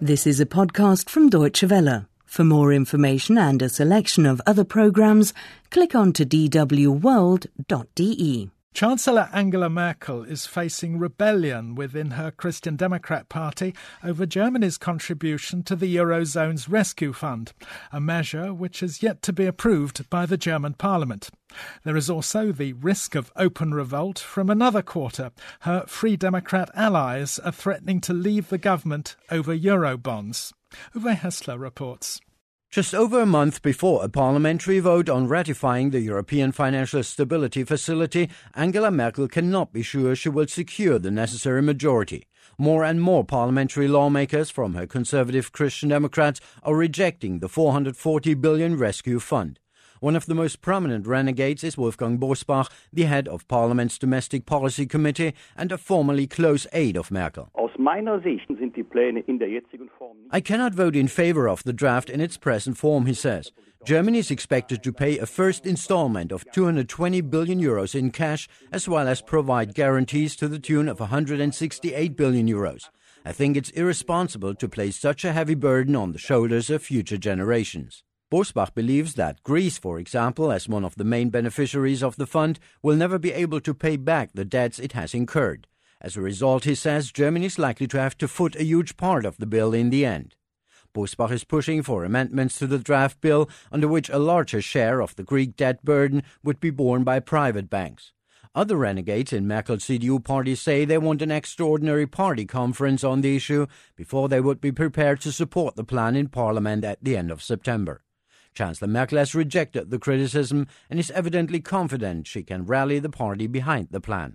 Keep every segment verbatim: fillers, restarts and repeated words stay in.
This is a podcast from Deutsche Welle. For more information and a selection of other programmes, click on to d w world dot d e. Chancellor Angela Merkel is facing rebellion within her Christian Democrat Party over Germany's contribution to the Eurozone's rescue fund, a measure which is yet to be approved by the German parliament. There is also the risk of open revolt from another quarter. Her Free Democrat allies are threatening to leave the government over Eurobonds. Uwe Hessler reports. Just over a month before a parliamentary vote on ratifying the European Financial Stability Facility, Angela Merkel cannot be sure she will secure the necessary majority. More and more parliamentary lawmakers from her conservative Christian Democrats are rejecting the four hundred forty billion rescue fund. One of the most prominent renegades is Wolfgang Bosbach, the head of Parliament's Domestic Policy Committee and a formerly close aide of Merkel. I cannot vote in favor of the draft in its present form, he says. Germany is expected to pay a first installment of two hundred twenty billion euros in cash, as well as provide guarantees to the tune of one hundred sixty-eight billion euros. I think it's irresponsible to place such a heavy burden on the shoulders of future generations. Bosbach believes that Greece, for example, as one of the main beneficiaries of the fund, will never be able to pay back the debts it has incurred. As a result, he says, Germany is likely to have to foot a huge part of the bill in the end. Bosbach is pushing for amendments to the draft bill under which a larger share of the Greek debt burden would be borne by private banks. Other renegades in Merkel's C D U party say they want an extraordinary party conference on the issue before they would be prepared to support the plan in Parliament at the end of September. Chancellor Merkel has rejected the criticism and is evidently confident she can rally the party behind the plan.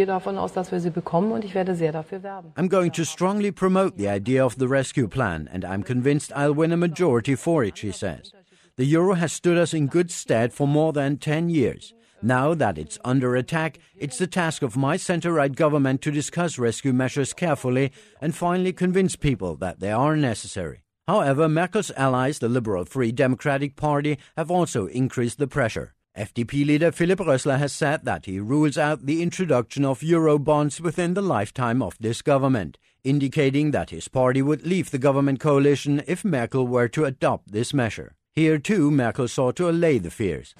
I'm going to strongly promote the idea of the rescue plan, and I'm convinced I'll win a majority for it, she says. The euro has stood us in good stead for more than ten years. Now that it's under attack, it's the task of my centre-right government to discuss rescue measures carefully and finally convince people that they are necessary. However, Merkel's allies, the Liberal Free Democratic Party, have also increased the pressure. F D P leader Philipp Rösler has said that he rules out the introduction of Eurobonds within the lifetime of this government, indicating that his party would leave the government coalition if Merkel were to adopt this measure. Here, too, Merkel sought to allay the fears.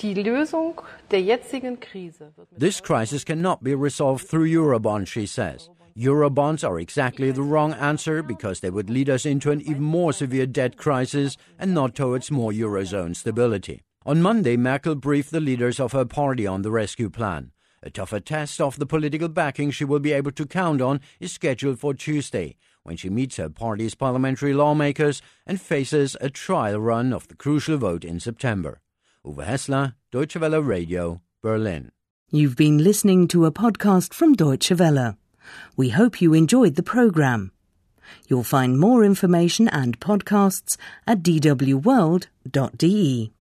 This crisis cannot be resolved through Eurobonds, she says. Eurobonds are exactly the wrong answer because they would lead us into an even more severe debt crisis and not towards more Eurozone stability. On Monday, Merkel briefed the leaders of her party on the rescue plan. A tougher test of the political backing she will be able to count on is scheduled for Tuesday, when she meets her party's parliamentary lawmakers and faces a trial run of the crucial vote in September. Uwe Hessler, Deutsche Welle Radio, Berlin. You've been listening to a podcast from Deutsche Welle. We hope you enjoyed the programme. You'll find more information and podcasts at d w world dot d e.